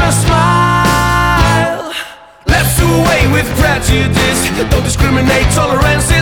a smile. Let's do away with prejudice. Don't discriminate, tolerance